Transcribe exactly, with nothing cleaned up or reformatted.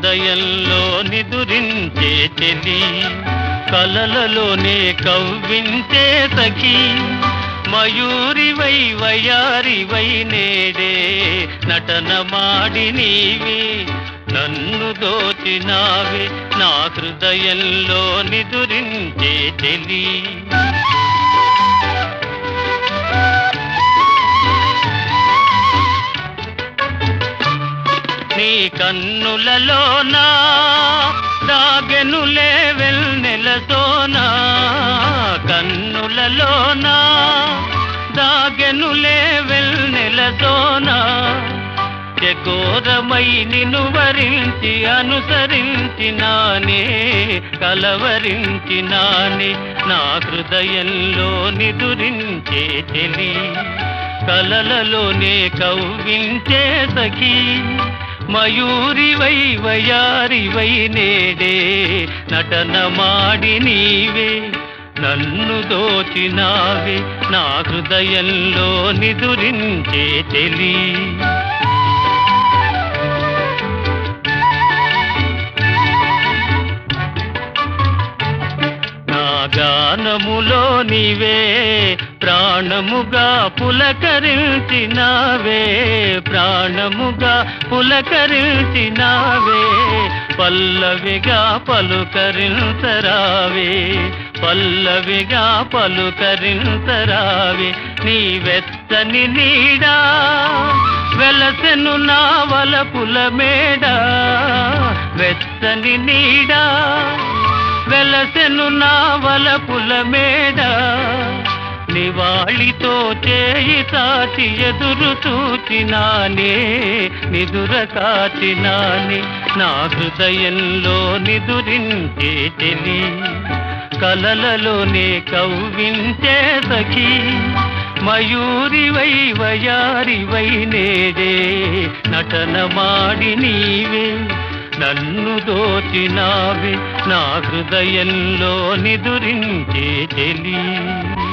హృదయంలో నిదురించే చెలి, కలలలోనే కవ్వించే సఖి, మయూరివై వయారివై నేడే నటన మాడి నీవే నన్ను దోచినావే, నా హృదయంలో నిదురించే చెలి. నీ కన్నులలోనా దాగెనులే వెన్నెల సోనా, కన్నులలోనా దాగెనులే వెన్నెల సోనా, చకోరమై నిన్ను వరించి అనుసరించినానే కలవరించినానే, నా హృదయంలో నిదురించే చెలి, కలలలోనే కవ్వించే సఖి, మయూరివై వయారివై నేడే నటన మాడి నీవే నన్ను దోచినావే, నా హృదయంలో నిదురించే చెలి. నా గానములో నీవే ప్రాణముగా పులకరించినావే, ప్రాణముగా పులకరించినావే, పల్లవిగా పలుకరించరావే, పల్లవిగా పలుకరించరావే, నీ వెచ్చని నీడా వెలసెను నా వలపుల మేడ, వెచ్చని నీడా వెలసెను నా వలపుల మేడ, నివాళితో చేయి తాచి ఎదురు చూచినానే నిదుర కాచినానే, నా హృదయంలో నిదురించే చెలి, కలలలోనే కవ్వించే సఖి, మయూరివై వయారివై నేడే నటన మాడి నీవే నన్ను దోచినావే, నా హృదయంలో నిదురించే చెలి.